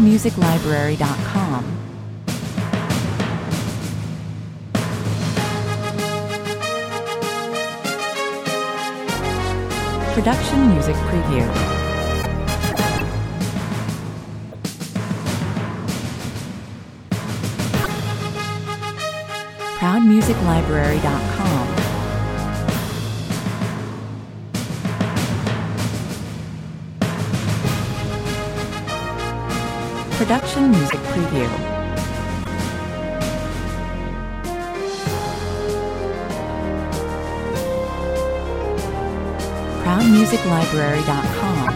ProudMusicLibrary.com. Production Music Preview. ProudMusicLibrary.com. Production Music Preview. ProudMusicLibrary.com.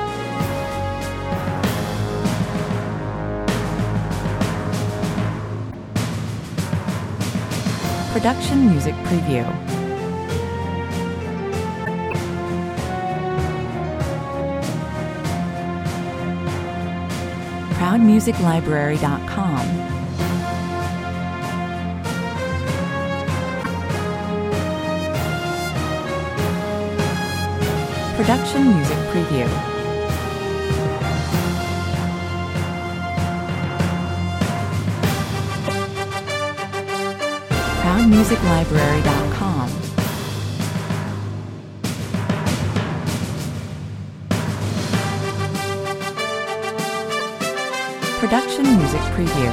Production Music Preview. ProudMusicLibrary.com. Production Music Preview. ProudMusicLibrary.com. Production Music Preview.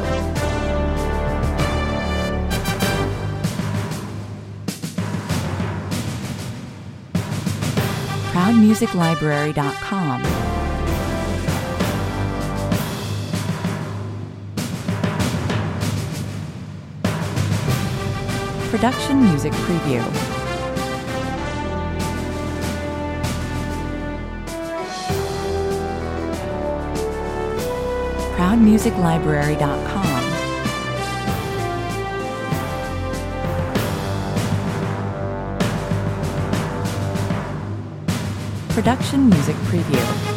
ProudMusicLibrary.com. Production Music Preview. ProudMusicLibrary.com. Production Music Preview.